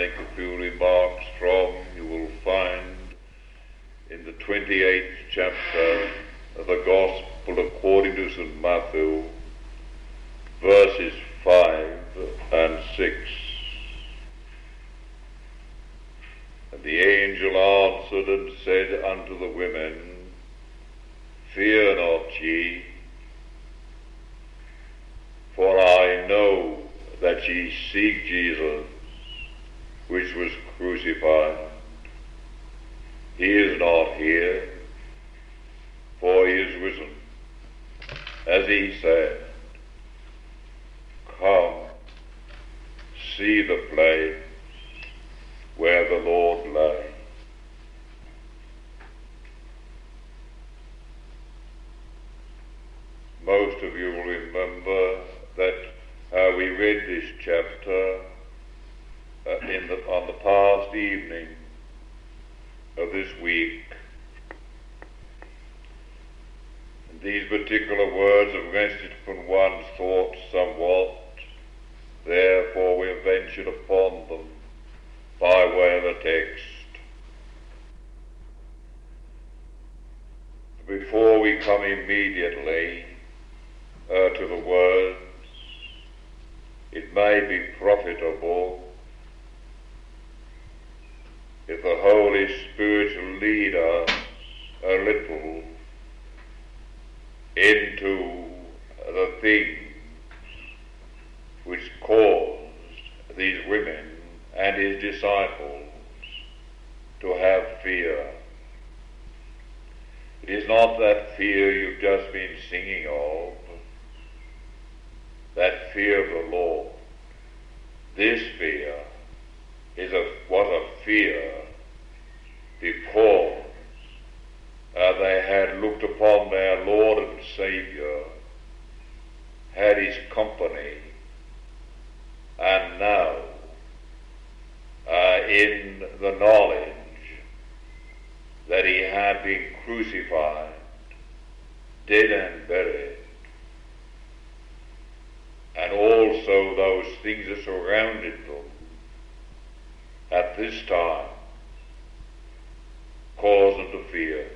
make a few remarks from, you will find in the 28th chapter of the Gospel according to St. Matthew, verses 5 and 6. And the angel answered and said unto the women, Fear not ye, for I know that ye seek Jesus, which was crucified. He is not here, for he is risen, as he said. Come, see the place where the Lord lay. Most of you will remember that we read this chapter on the past evening of this week. And these particular words have rested upon one's thoughts somewhat, therefore we have ventured upon them by way of a text. Before we come immediately to the words, it may be profitable if the Holy Spirit will lead us a little into the things which caused these women and his disciples to have fear. It is not that fear you've just been singing of, that fear of the Lord. This fear was a fear because they had looked upon their Lord and Saviour, had his company, and now in the knowledge that he had been crucified, dead and buried, and also those things that surrounded them at this time caused them to fear.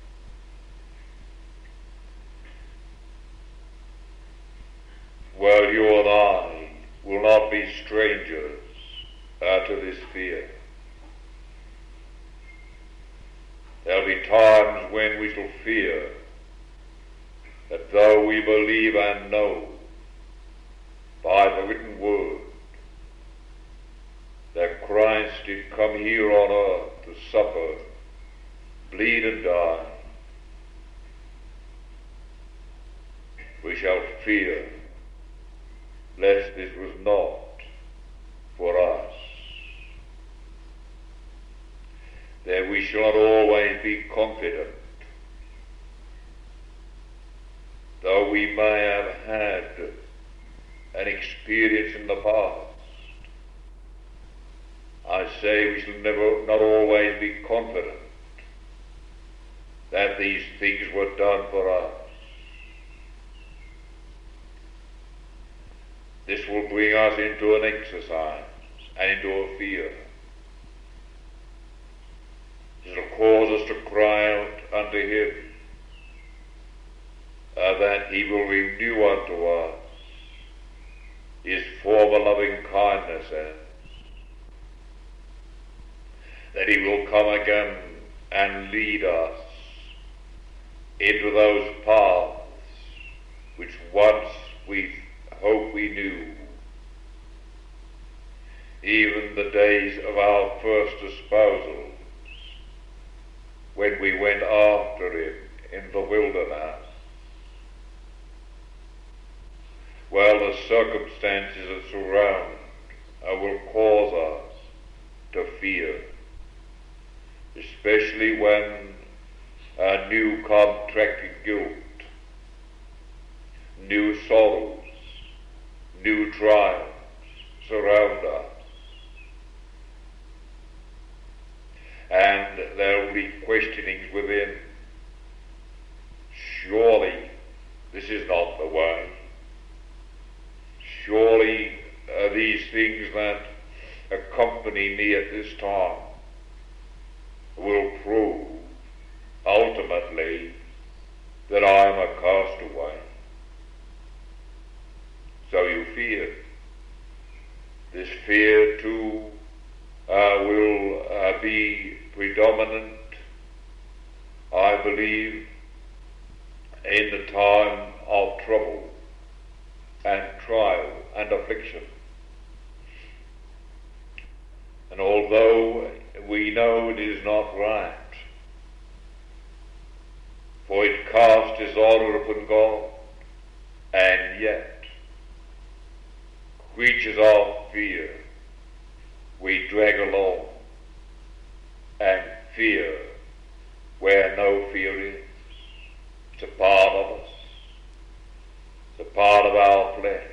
Well, you and I will not be strangers to this fear. There'll be times when we shall fear that though we believe and know by the written word that Christ did come here on earth to suffer, bleed and die, we shall fear lest this was not for us. That we shall not always be confident, though we may have had an experience in the past. I say we shall not always be confident that these things were done for us. This will bring us into an exercise and into a fear. This will cause us to cry out unto him that he will renew unto us his former loving kindnesses, that he will come again and lead us into those paths which once we hope we knew, even the days of our first espousals, when we went after him in the wilderness. Well, the circumstances that surround will cause us to fear, especially when a new contracted guilt, new sorrows, new trials surround us. And there will be questionings within. Surely this is not the way. Surely these things that accompany me at this time will prove ultimately that I am a castaway. So you fear. This fear too will be predominant, I believe, in the time of trouble and trial and affliction. And although we know it is not right, for it casts dishonour upon God, and yet, creatures of fear, we drag along, and fear where no fear is. It's a part of us. It's a part of our flesh.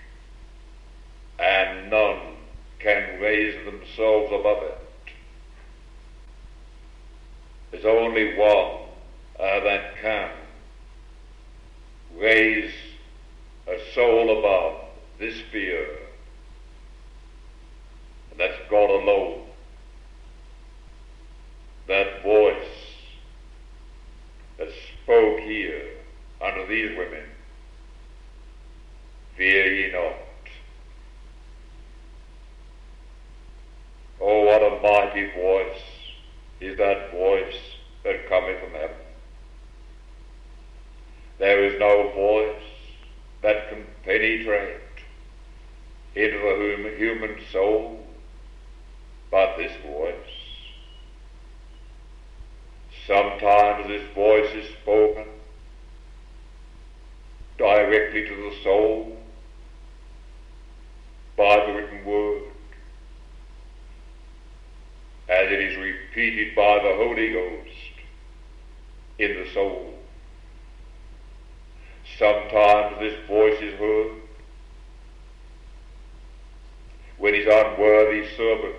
And none can raise themselves above it. There's only one that can raise a soul above this fear, and that's God alone. That voice that spoke here unto these women, fear ye not. Oh, what a mighty voice is that voice that cometh from heaven. There is no voice that can penetrate into the human soul but this voice. Sometimes this voice is spoken directly to the soul by the written word, as it is repeated by the Holy Ghost in the soul. Sometimes this voice is heard when his unworthy servants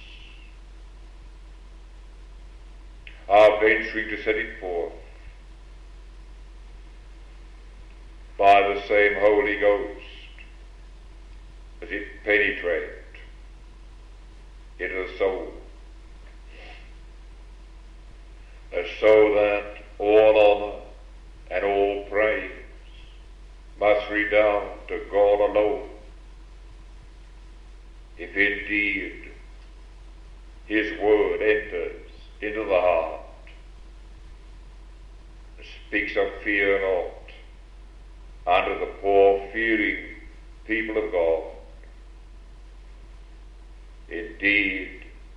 are venturing to set it forth by the same Holy Ghost as it penetrates into the soul. So that all honor and all praise must redound to God alone, if indeed his word enters into the heart and speaks of fear not unto the poor fearing people of God. Indeed,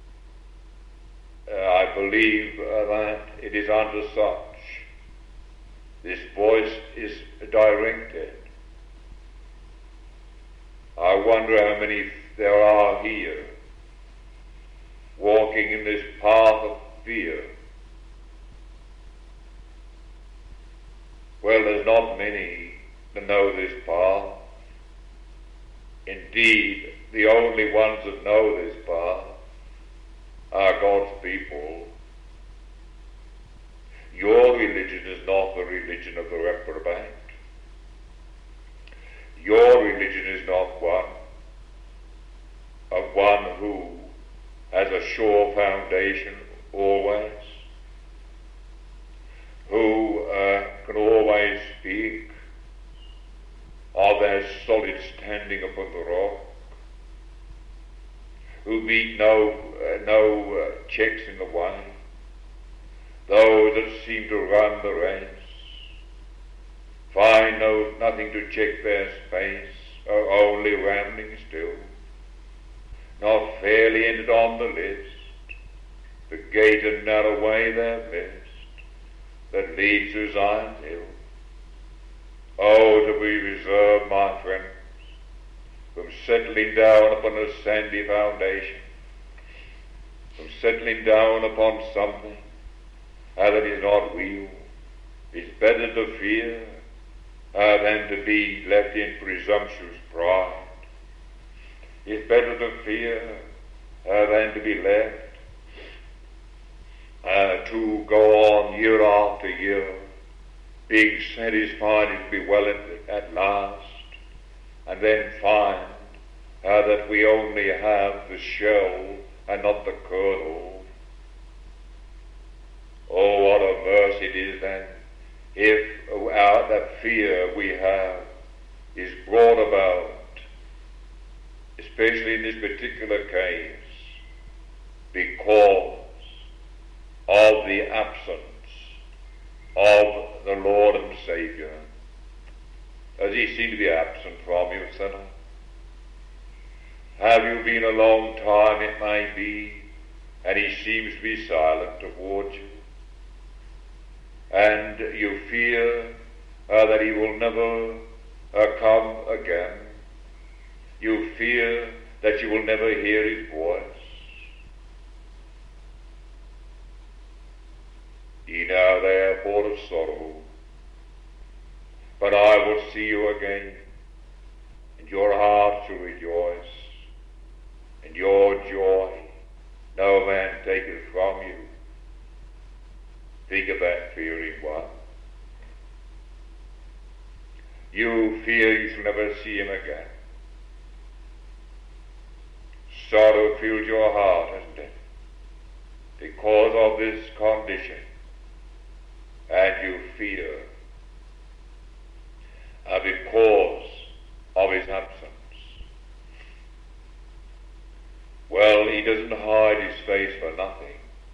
I believe that it is unto such this voice is directed. I wonder how many there are here walking in this path of fear. Well, there's not many that know this path. Indeed, the only ones that know this path are God's people. Your religion is not the religion of the reprobate. Your religion is not one who has a sure foundation always, who can always speak of their solid standing upon the rock, who meet no checks in the way, those that seem to run the race, find nothing to check their space, are only rambling still, not fairly entered on the list, the gate and narrow way they've missed, that leads to Zion's hill. Oh, to be reserved, my friends, from settling down upon a sandy foundation, from settling down upon something that is not real. It's better to fear than to be left in presumptuous pride. It's better to fear than to be left to go on year after year, being satisfied it will be well at last, and then find that we only have the shell and not the kernel. Oh, what a mercy it is then if that fear we have is brought about, especially in this particular case, because of the absence of the Lord and Saviour. Does he seem to be absent from you, sinner? Have you been a long time, it may be, and he seems to be silent towards you? And you fear that he will never come again. You fear that you will never hear his voice. Ye now therefore of sorrow, but I will see you again, and your heart shall rejoice, and your joy no man taketh from you. Think of that fearing one. You fear you shall never see him again. Sorrow fills your heart, hasn't it? Because of this condition. And you fear because of his absence. Well, he doesn't hide his face for nothing.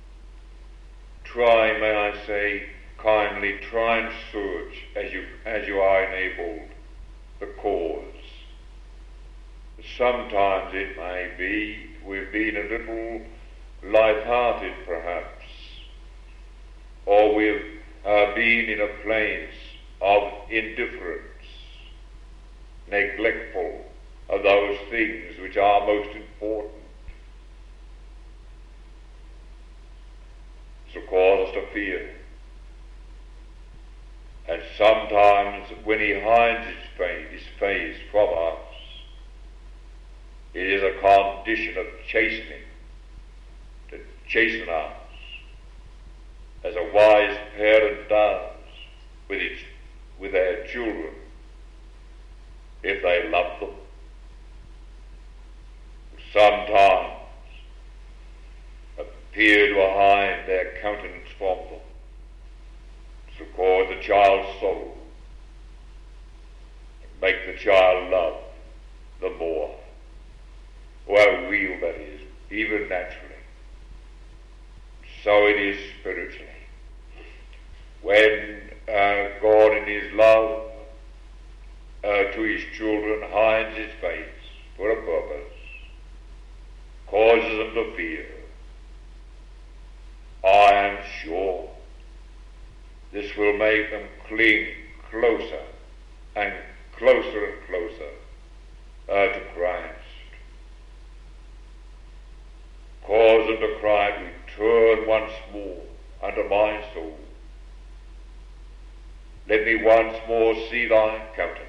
Try, may I say, kindly try and search as you are enabled the cause. Sometimes it may be we've been a little light-hearted perhaps, or we've been in a place of indifference, neglectful of those things which are most important. So cause us to fear. And sometimes when he hides his face from us, it is a condition of chastening, to chasten us, as a wise parent does with their children, if they love them. Sometimes appear to hide their countenance from them, to cause the child's soul, and make the child love the more. Oh, how real that is, even naturally. So it is spiritually. When God in his love to his children hides his face for a purpose, causes them to fear, I am sure this will make them cling closer and closer and closer to Christ. Cause them to cry, return once more unto my soul. Let me once more see thy countenance.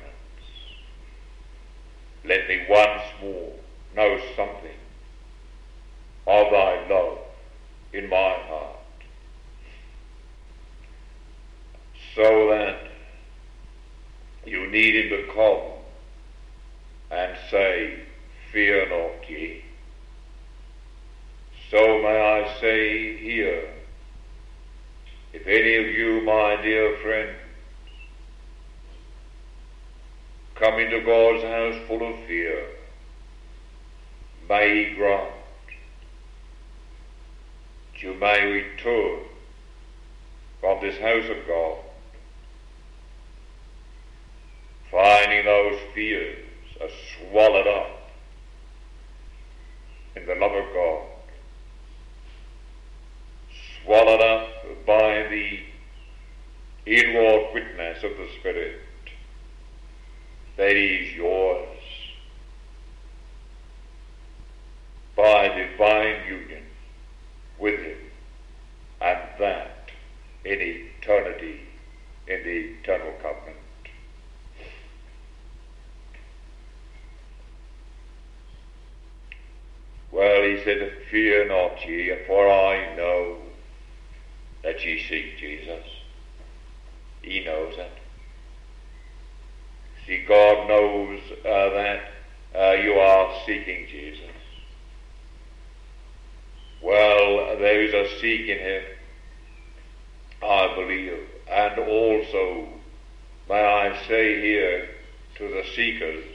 Let me once more know something of thy love in my heart, so that you need him to come and say, fear not ye. So may I say here, if any of you, my dear friends, come into God's house full of fear, may he grant that you may return from this house of God, finding those fears are swallowed up in the love of God, swallowed up by the inward witness of the Spirit that he is yours by divine union with him, and that in eternity, in the eternal covenant. Well, he said, fear not ye, for I know that ye seek Jesus. He knows that. See, God knows that you are seeking Jesus. Well, there is a seeking him, I believe, and also, may I say here to the seekers,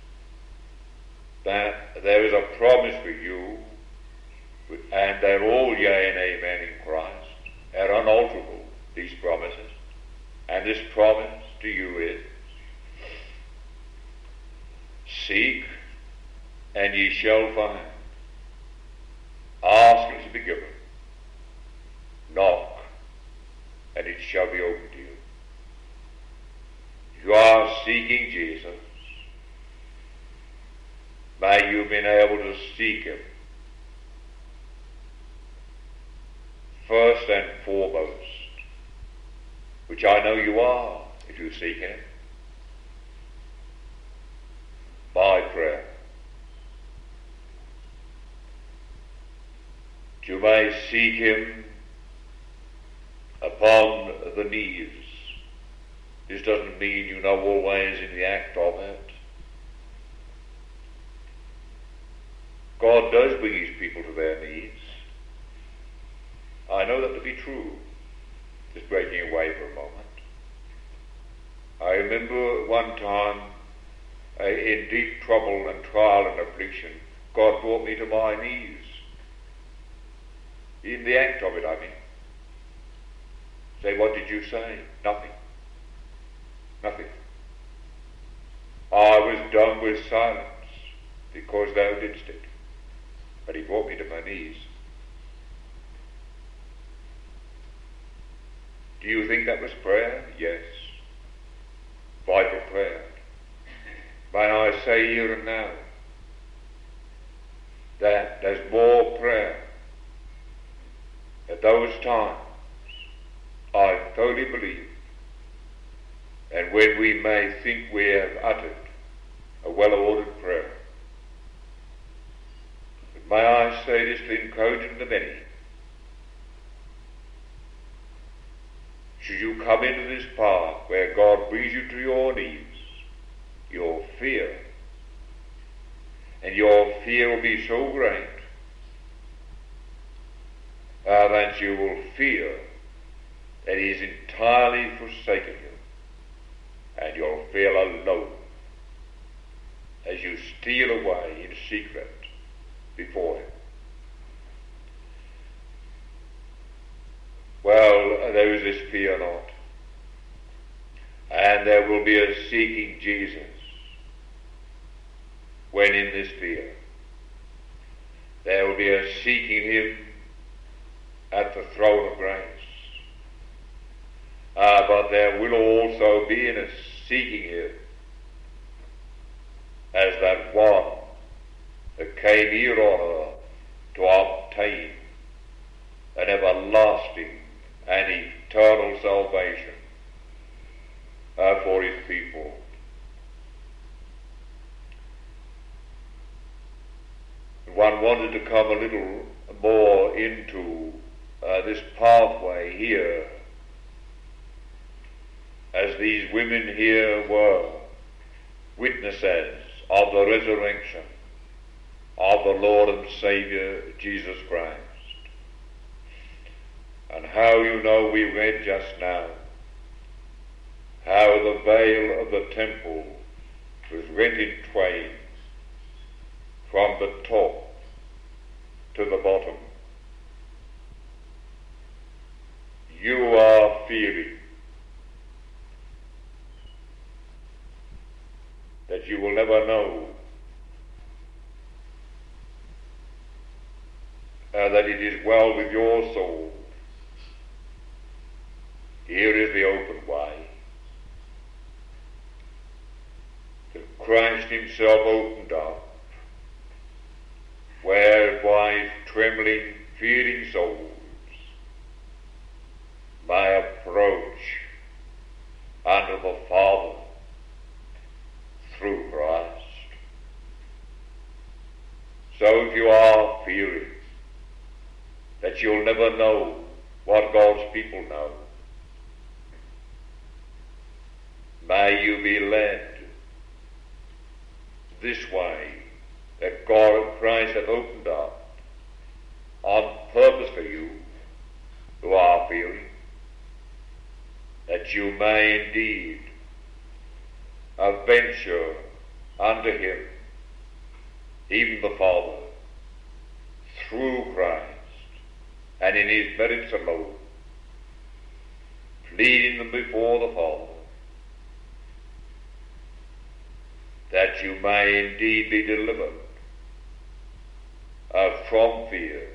that there is a promise for you, and they're all yea and amen in Christ. They're unalterable, these promises. And this promise to you is, seek, and ye shall find. Ask, and it shall be given. Knock, and it shall be opened to you. You are seeking Jesus. May you have been able to seek him first and foremost, which I know you are if you seek him, by prayer. You may seek him upon the knees. This doesn't mean you know always in the act of it. God does bring his people to their knees. I know that to be true. Just breaking away for a moment. I remember one time in deep trouble and trial and affliction, God brought me to my knees. In the act of it, I mean. Say, what did you say? Nothing. Nothing. I was dumb with silence because thou didst it. But he brought me to my knees. Do you think that was prayer? Yes. Vital prayer. May I say here and now that there's more prayer at those times, I totally believe, and when we may think we have uttered a well-ordered prayer. But may I say this to encourage the many. Should you come into this path where God brings you to your knees, your fear, and your fear will be so great that you will fear that he is entirely forsaken you, and you'll feel alone as you steal away in secret before him. Well, there is this fear not, and there will be a seeking Jesus when in this fear. There will be a seeking him at the throne of grace. But there will also be in a seeking him as that one that came here on earth to obtain an everlasting and eternal salvation for his people. One wanted to come a little more into this pathway here, as these women here were witnesses of the resurrection of the Lord and Saviour Jesus Christ. And how, you know, we read just now how the veil of the temple was rent in twain from the top to the bottom. You are fearing that you will never know that it is well with your soul. Here is the open way. That Christ himself opened up, whereby trembling, fearing souls may approach unto the Father through Christ. So if you are fearing that you'll never know what God's people know, may you be led this way that God Christ hath opened up on purpose for you who are feeling, that you may indeed venture unto him, even the Father, through Christ, and in his merits alone, pleading them before the Father, that you may indeed be delivered from fear,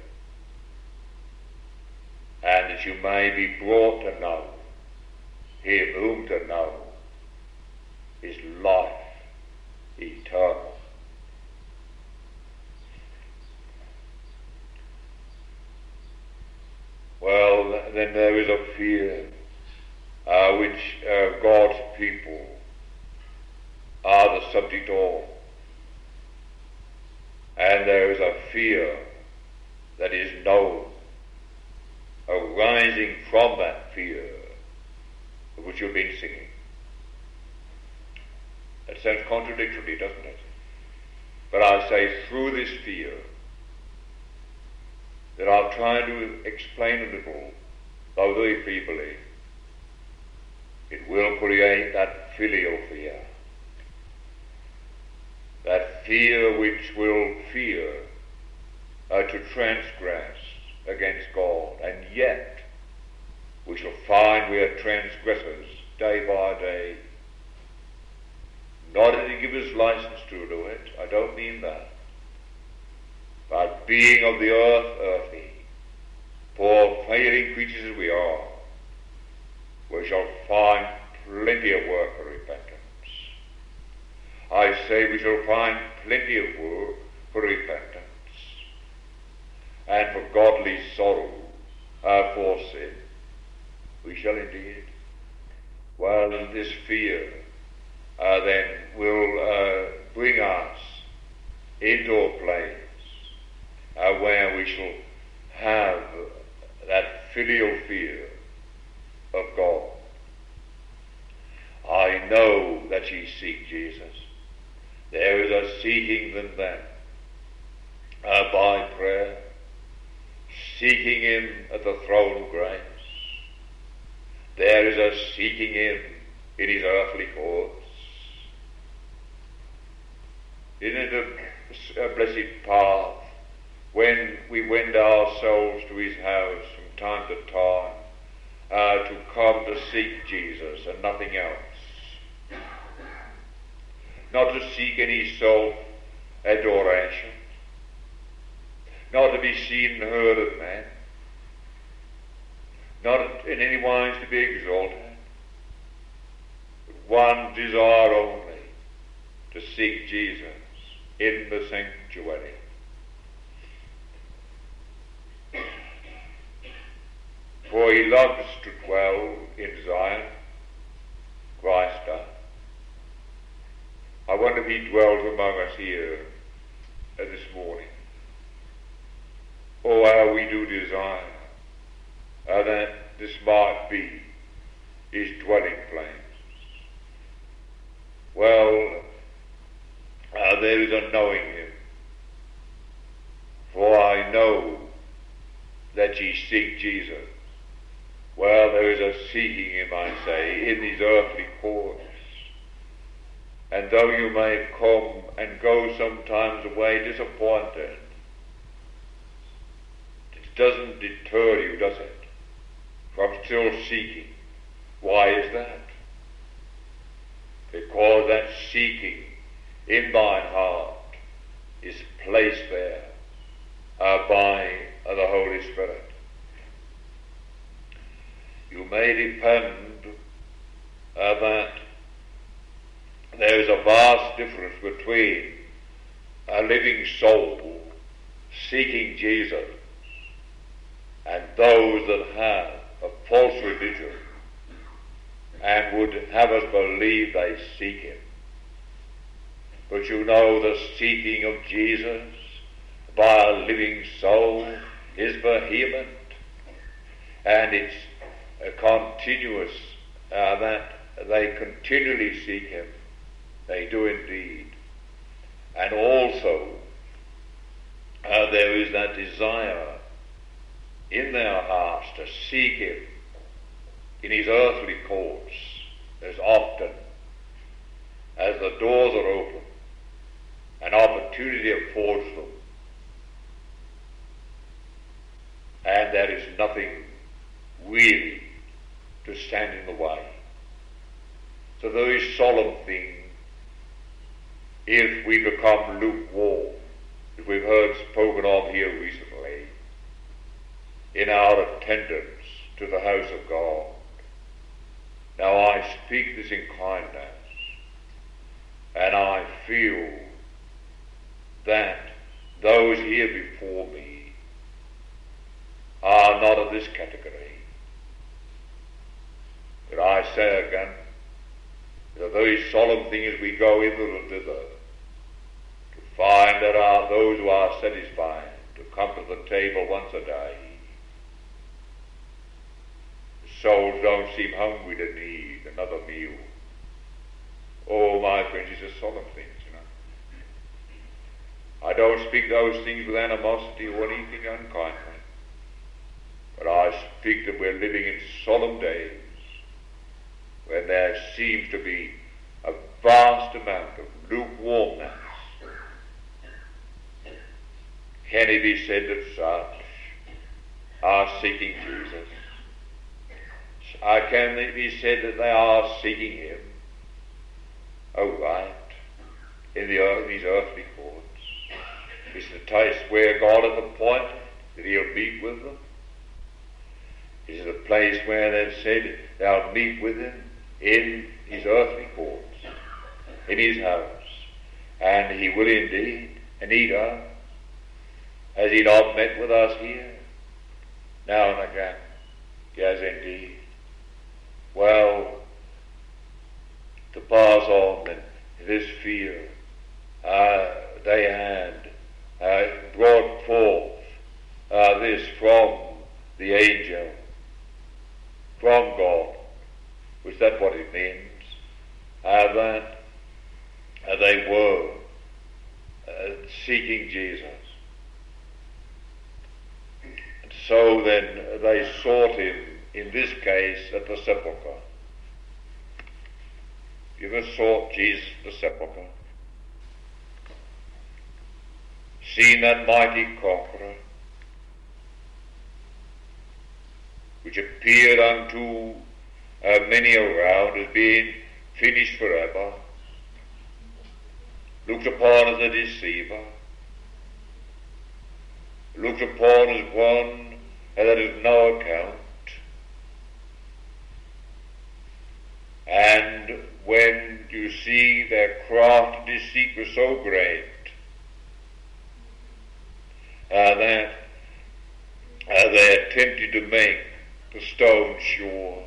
and that you may be brought to know him whom to know is life eternal. Well, then there is a fear which God's people are the subject of, and there is a fear that is known, arising from that fear of which you've been singing. That sounds contradictory, doesn't it? But I say through this fear that I'll try to explain a little, though very feebly. It will create that filial fear, that fear which will fear to transgress against God, and yet we shall find we are transgressors day by day. Not that he gives us license to do it, I don't mean that, but being of the earth earthy, poor failing creatures as we are, we shall find plenty of work for repentance. I say we shall find plenty of work for repentance and for godly sorrow for sin. We shall indeed. Well, this fear then will bring us into a place where we shall have that filial fear of God. I know that ye seek Jesus. There is a seeking them then by prayer, seeking him at the throne of grace. There is a seeking him in his earthly courts. Isn't it a blessed path when we wend ourselves to his house from time to time to come to seek Jesus and nothing else? Not to seek any self-adoration, not to be seen and heard of men, not in any wise to be exalted, but one desire only, to seek Jesus in the sanctuary. For he loves to dwell in Zion, Christ does. I wonder if he dwells among us here this morning. Oh, how we do desire that this might be his dwelling place. Well, there is a knowing him. For I know that ye seek Jesus. Well, there is a seeking him, I say, in these earthly courts. And though you may come and go sometimes away disappointed, it doesn't deter you, does it, from still seeking. Why is that? Because that seeking in thine heart is placed there by the Holy Spirit. You may depend that there is a vast difference between a living soul seeking Jesus and those that have a false religion and would have us believe they seek him. But you know, the seeking of Jesus by a living soul is vehement, and it's continuous, that they continually seek him. They do indeed. And also is that desire in their hearts to seek him in his earthly courts as often as the doors are open, an opportunity affords them, and there is nothing really to stand in the way. It's a very solemn thing if we become lukewarm, if we've heard spoken of here recently, in our attendance to the house of God. Now I speak this in kindness, and I feel that those here before me are not of this category. But I say again, it's a very solemn thing as we go hither and thither, to find there are those who are satisfied to come to the table once a day. The souls don't seem hungry to need another meal. Oh, my friends, it's a solemn thing, you know. I don't speak those things with animosity or anything unkindly, but I speak that we're living in solemn days when there seems to be a vast amount of lukewarmness. Can it be said that such are seeking Jesus? Can it be said that they are seeking him? Oh, right, in these earthly courts. Is the place where God at the point that he'll meet with them? Is it a place where they've said they'll meet with him in his earthly courts, in his house? And he will indeed, and he does. Has he not met with us here? Now and again. Yes, indeed. Well, to pass on then, this fear, they had brought forth this from the angel, from God, which that's what it means, that they were seeking Jesus. And so then they sought him, in this case, at the sepulchre. You ever sought Jesus at the sepulchre? Seen that mighty conqueror, which appeared unto many around as being finished forever, looked upon as a deceiver, looked upon as one that is no account. And when you see their craft and deceit was so great that they attempted to make the stone sure.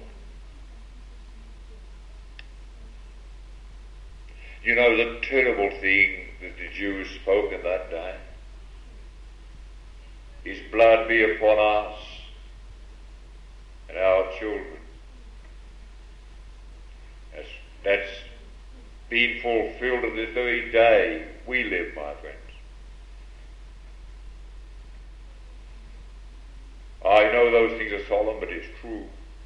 You know the terrible thing that the Jews spoke in that day? His blood be upon us and our children. That's been fulfilled in this very day we live, my friends. I know those things are solemn, but it's true.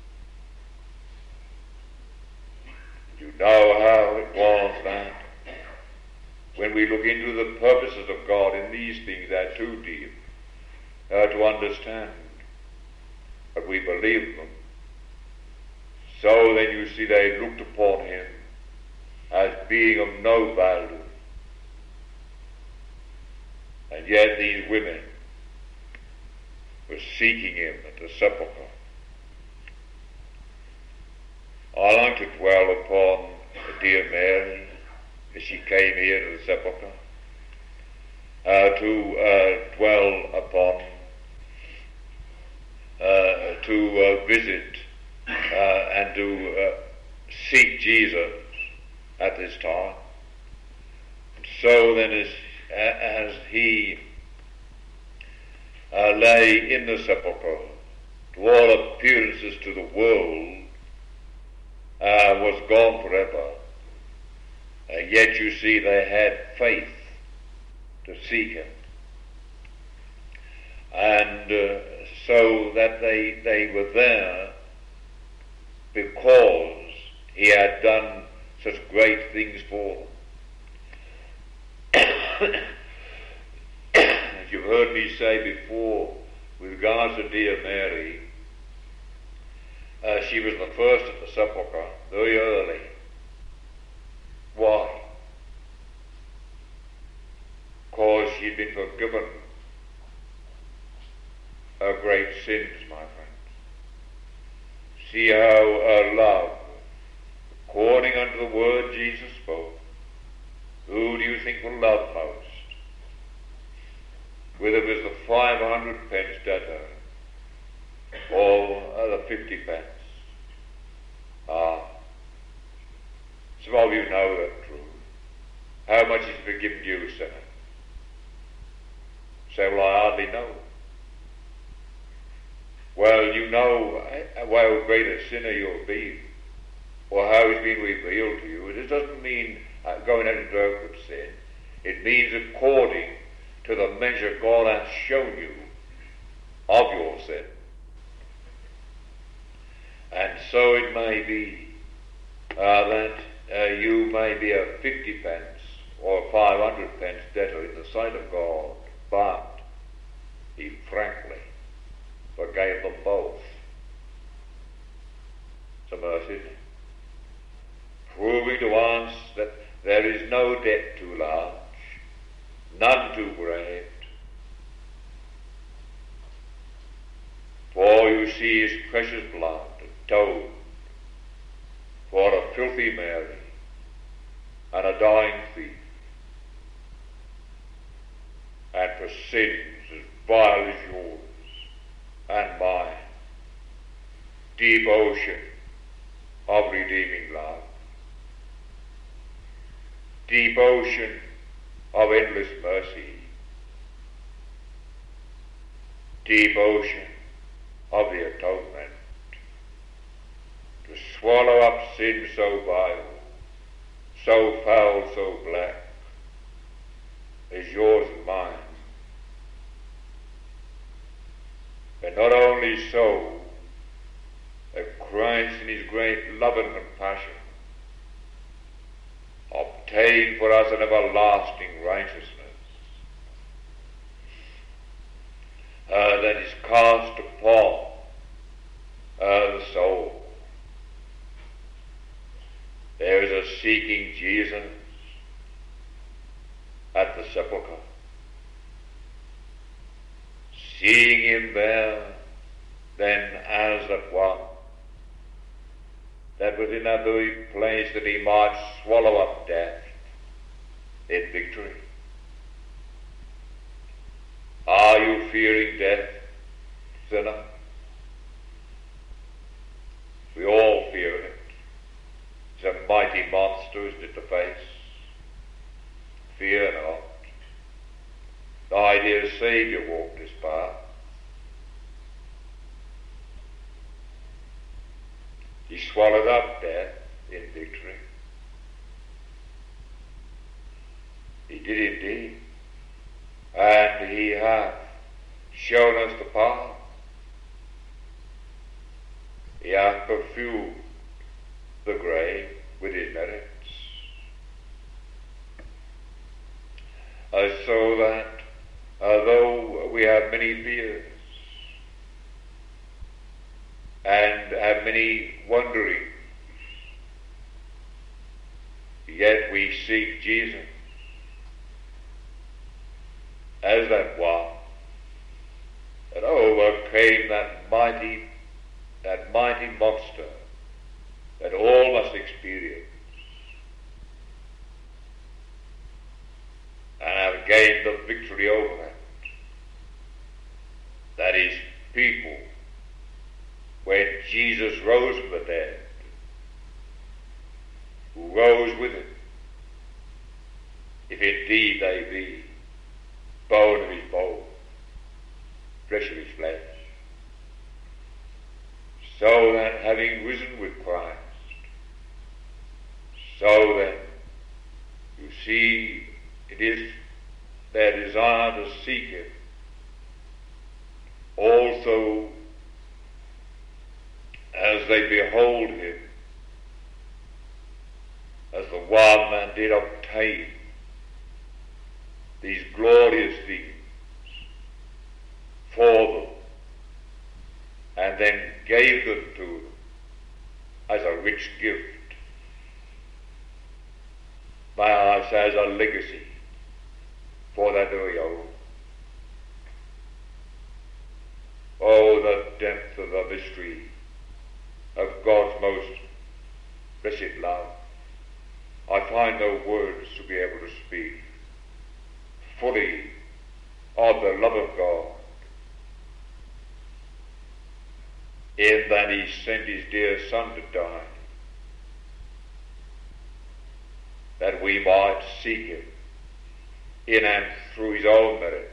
You know how it was that when we look into the purposes of God in these things, they're too deep to understand, but we believe them. So then you see they looked upon him as being of no value. And yet these women were seeking him at the sepulchre. I like to dwell upon dear Mary as she came here to the sepulchre, to dwell upon, to visit and to seek Jesus at this time. And so then as he lay in the sepulchre, to all appearances to the world, was gone forever. Yet you see they had faith to seek him. so that they were there because he had done such great things for them. As you've heard me say before, with regards to dear Mary, she was the first at the sepulchre very early. Why? Because she'd been forgiven her great sins, my friends. See how her love, according unto the word Jesus spoke, who do you think will love most? Whether it was the 500 pence debtor or the 50 pence. Some of you know that truth. How much is forgiven you, sinner? Say, well, I hardly know. Well, you know how great a sinner you'll be, or how it's been revealed to you. It doesn't mean going out into open sin. It means according to the measure God has shown you of your sin. And so it may be that you may be a 50 pence or 500 pence debtor in the sight of God, but he frankly forgave them both. It's a mercy, isn't it? Proving to us that there is no debt too large, none too great. For you see his precious blood atoned for a filthy Mary and a dying thief, and for sins as vile as yours and mine. Deep ocean of redeeming love, deep ocean of endless mercy, deep ocean of the atonement, to swallow up sin so vile, so foul, so black, as yours and mine. And not only so, that Christ in his great love and compassion obtained for us an everlasting righteousness that is cast upon the soul. There is a seeking Jesus at the sepulchre, seeing him there then as that one that was in that very place that he might swallow up death in victory. Are you fearing death, sinner? We all fear it. It's a mighty monster, isn't it, to face? Fear not. Thy dear Saviour walked this path. He swallowed up death in victory. He did indeed. And he hath shown us the path. He hath perfumed the grave with his merits. So that though we have many fears and have many wonderings, yet we seek Jesus as that one that overcame that mighty monster that all must experience, and have gained the victory over it. That is, people, when Jesus rose from the dead, who rose with him, if indeed they be bone of his bone, flesh of his flesh, so that having risen with Christ, so then you see it is their desire to seek him also as they behold him as the one that did obtain these glorious things for them, and then gave them to them as a rich gift, may I say, as a legacy for their very own. Oh, the depth of the mystery of God's most blessed love. I find no words to be able to speak fully of the love of God, in that he sent his dear Son to die, that we might seek him in and through his own merits,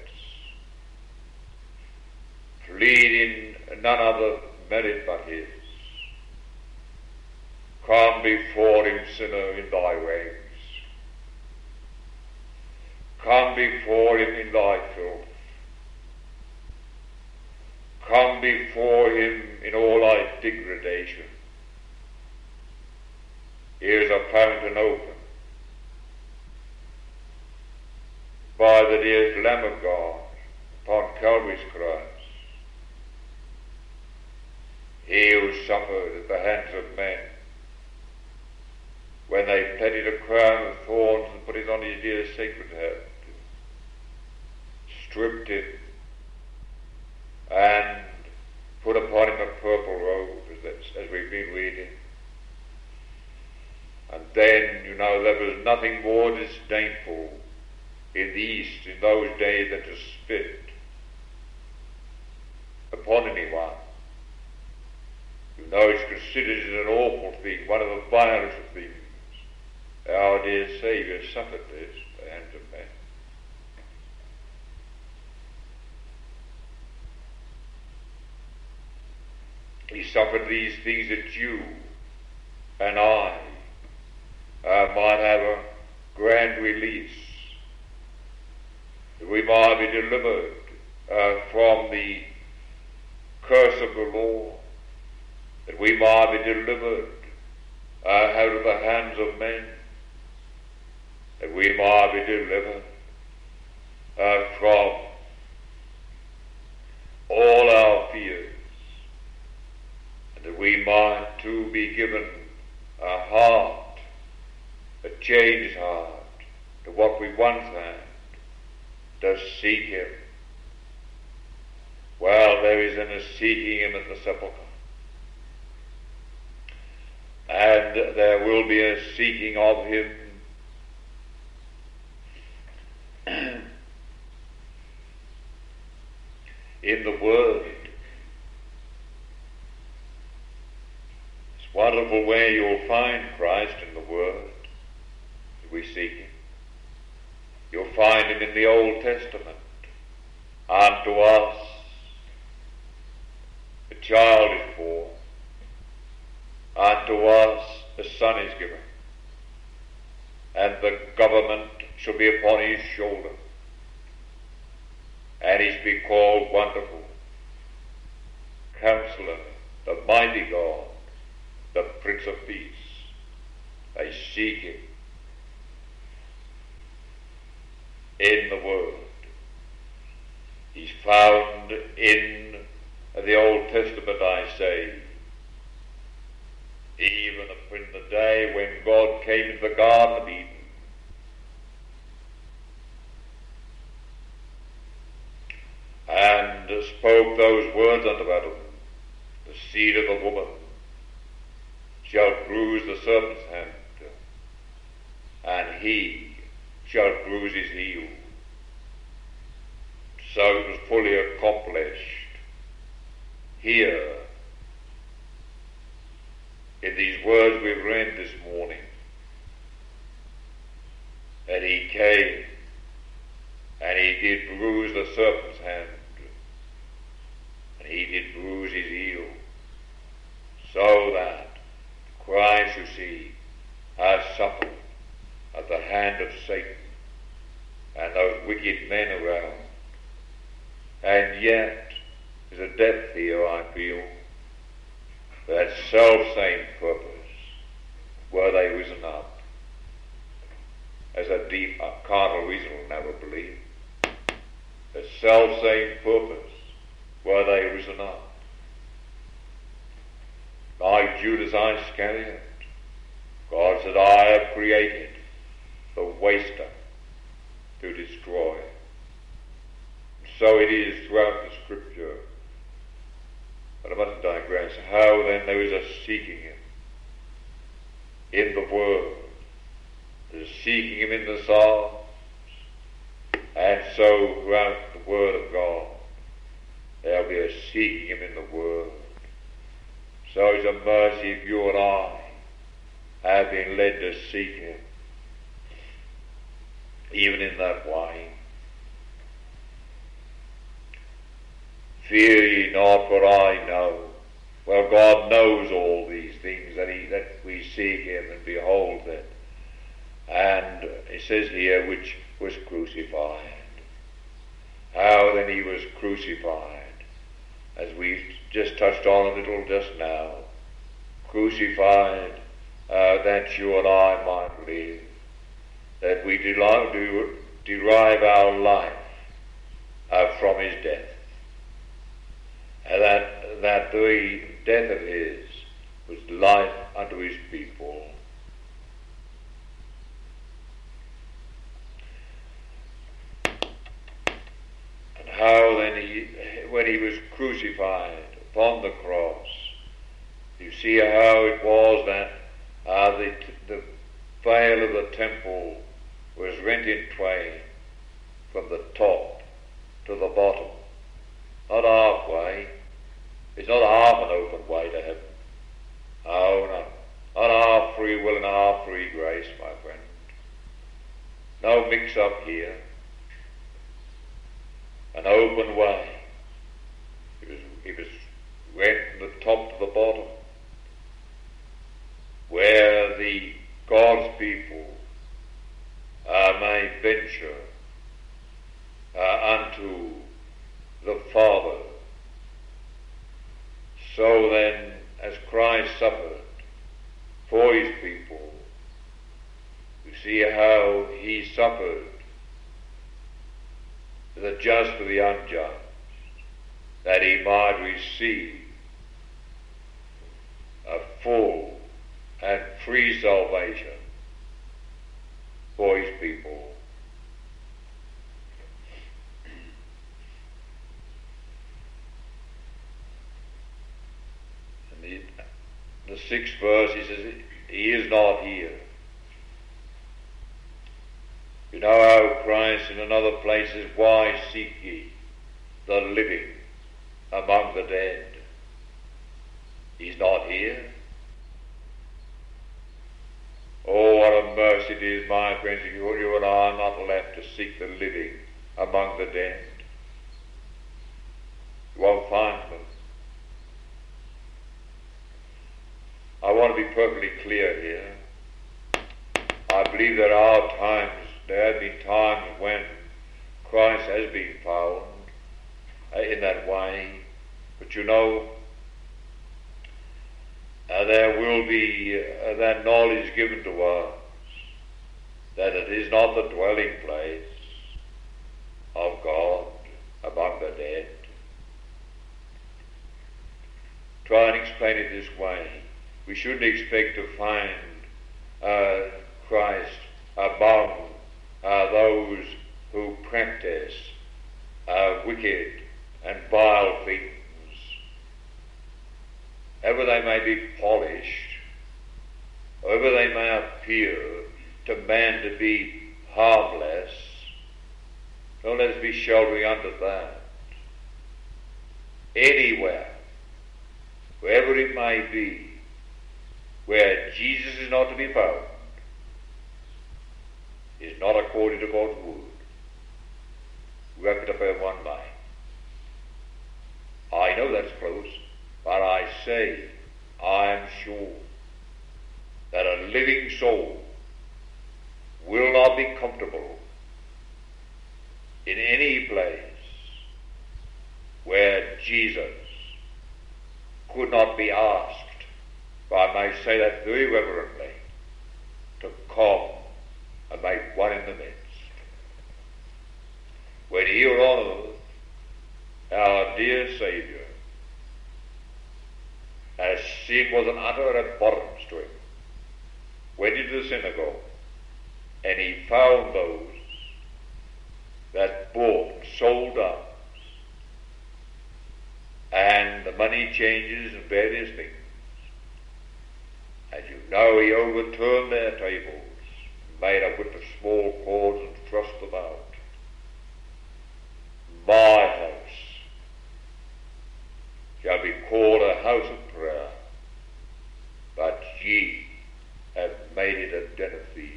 pleading none other merit but his. Come before him, sinner, in thy ways. Come before him in thy filth. Come before him in all thy degradation. Here's a fountain open by the dear Lamb of God upon Calvary's cross. He who suffered at the hands of men, when they planted a crown of thorns and put it on his dear sacred head, stripped him and put upon him a purple robe, as we've been reading. And then, there was nothing more disdainful in the East in those days than to spit upon anyone. It's considered as an awful thing, one of the vilest of things. Our dear Saviour suffered this at the hands of men. He suffered these things that you and I might have a grand release, that we might be delivered from the curse of the law, that we might be delivered out of the hands of men, that we might be delivered from all our fears, and that we might too be given a heart, a changed heart, to what we once had, to seek him. Well, there is a seeking him at the sepulchre, and there will be a seeking of him in the Word. It's wonderful where you'll find Christ in the Word, if we seek him. You'll find him in the Old Testament. Unto us a child is born, unto us a son is given, and the government shall be upon his shoulder, and he shall be called Wonderful, Counselor, the Mighty God, the Prince of Peace. They seek him in the Word. He's found in the Old Testament, I say, even in the day when God came into the Garden of Eden. And spoke those words unto Adam, the seed of the woman shall bruise the serpent's hand, and he shall bruise his heel. So it was fully accomplished here in these words we've read this morning, that he came and he did bruise the serpent's hand, and he did bruise his heel, so that Christ, you see, has suffered at the hand of Satan and those wicked men around. And yet, there's a depth here, I feel, For that self-same purpose were they risen up, as a deep carnal reason will never believe. The self-same purpose were they risen up. Like Judas Iscariot, God said, I have created the waster to destroy. So it is throughout the Scripture. But I mustn't digress. How then there is a seeking Him in the Word. There's seeking Him in the Psalms. And so throughout the Word of God, there'll be a seeking Him in the Word. So it's a mercy if you and I have been led to seek Him, even in that way. Fear ye not, for I know. Well, God knows all these things, that we seek Him and behold it. And it says here, which was crucified. How then He was crucified, as we've just touched on a little just now. Crucified that you and I might live, that we derive our life from His death. And that the death of His was life unto His people. And how then when He was crucified upon the cross, you see how it was that the veil of the temple was rent in twain from the top to the bottom. Not halfway. It's not half an open way to heaven. Oh no. Not half free will and half free grace, my friend. No mix up here. An open way. It was rent from the top to the bottom, where the God's people may venture unto the Father. So then, as Christ suffered for His people, you see how He suffered, the just for the unjust, that He might receive a full and free salvation for His people. And the 6th verse, He says, He is not here. You know how Christ in another place says, why seek ye the living among the dead? He's not here. Oh, what a mercy it is, my friends, if you and I are not left to seek the living among the dead. You won't find them. I want to be perfectly clear here. I believe there have been times when Christ has been found in that way. But you know, there will be that knowledge given to us that it is not the dwelling place of God among the dead. Try and explain it this way. We shouldn't expect to find Christ among those who practice wicked and vile things. Ever they may be polished, however they may appear to man to be harmless, don't let us be sheltering under that. Anywhere, wherever it may be, where Jesus is not to be found, is not according to God's word. We have to bear one mind. I know that's close, but I say, I am sure that a living soul will not be comfortable in any place where Jesus could not be asked if I may say that very reverently, to come and make one in the midst. When here on earth, our dear Saviour, as sin was an utter abhorrence to him, went into the synagogue, and he found those that bought and sold arms, and the money changers and various things. As you know, he overturned their tables, made up with the small cords and thrust them out. My house shall be called a house of prayer, but ye have made it a den of thieves.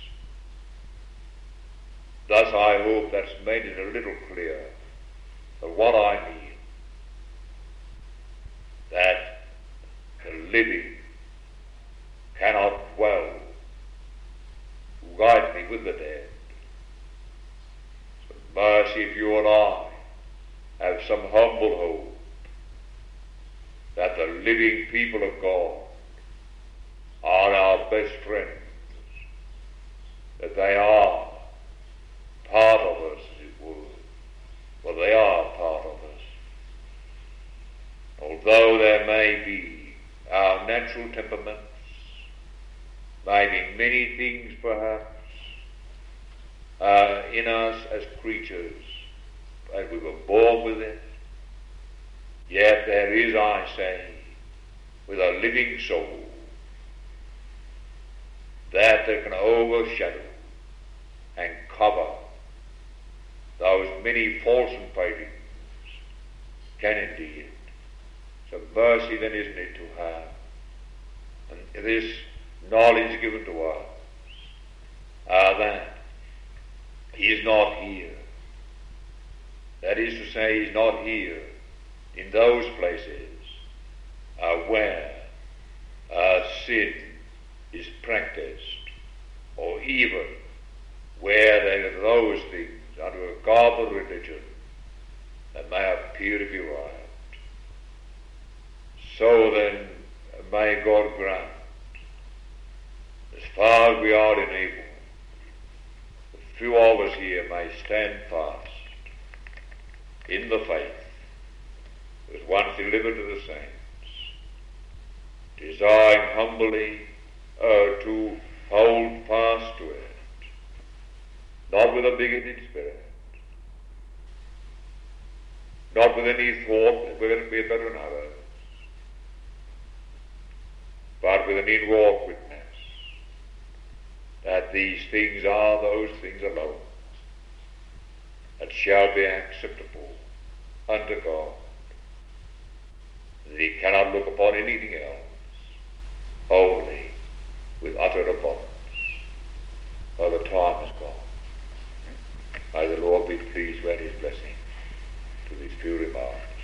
Thus I hope that's made it a little clear of what I mean, that the living cannot dwell rightly with the dead. So mercy if you and I have some humble hope that the living people of God are our best friends, that they are part of us, as it were. Well, they are part of us. Although there may be our natural temperaments, maybe many things perhaps, in us as creatures, as we were born with it, yet there is, I say, with a living soul, that can overshadow and cover those many false failings, can indeed. So mercy then, isn't it, to have, and this knowledge given to us, that he is not here. That is to say, he is not here in those places where sin is practiced, or even where there are those things under a garb of religion that may appear to be right. So then, may God grant, as far as we are enabled, the few of us here may stand fast in the faith that was once delivered to the saints, desiring humbly to hold fast to it, not with a bigoted spirit, not with any thought that we're going to be better than others, but with an inward witness that these things are those things alone that shall be acceptable unto God, that he cannot look upon anything else, only with utter abhorrence. For the time is gone. May the Lord be pleased with his blessing to these few remarks.